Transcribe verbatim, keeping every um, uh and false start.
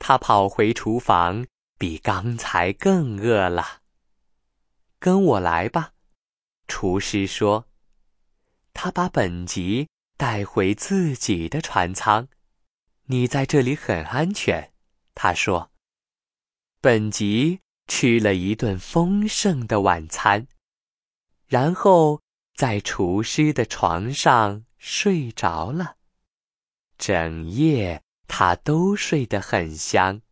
他跑回厨房，比刚才更饿了。跟我来吧，厨师说。他把本吉带回自己的船舱。你在这里很安全，他说。本吉吃了一顿丰盛的晚餐，然后在厨师的床上睡着了。整夜他都睡得很香。